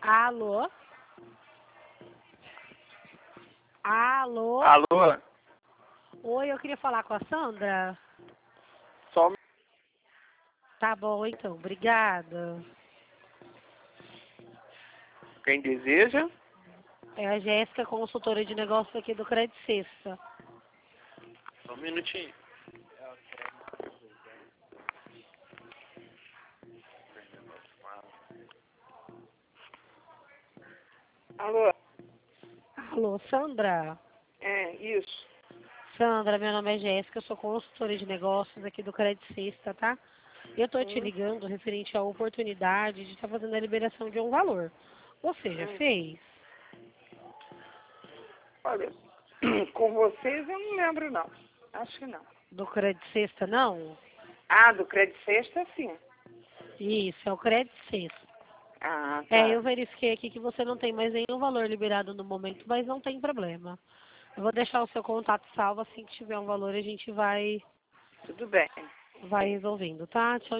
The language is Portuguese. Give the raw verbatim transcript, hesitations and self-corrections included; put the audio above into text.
Alô? Alô? Alô? Oi, eu queria falar com a Sandra. Só um... Tá bom, então. Obrigada. Quem deseja? É a Jéssica, consultora de negócios aqui do Crédito Sexta. Só um minutinho. Alô? Alô, Sandra? É, isso. Sandra, meu nome é Jéssica, eu sou consultora de negócios aqui do Crédito Sexta, tá? E eu tô te Hum, ligando referente à oportunidade de estar fazendo a liberação de um valor. Você já hum. fez? Olha, com vocês eu não lembro, não. Acho que não. Do Crédito Sexta, não? Ah, do Crédito Sexta, sim. Isso, é o Crédito Sexta. Ah, É, tá. eu verifiquei aqui que você não tem mais nenhum valor liberado no momento, mas não tem problema. Eu vou deixar o seu contato salvo, assim que tiver um valor a gente vai, Tudo bem. vai resolvendo, tá? Tchau,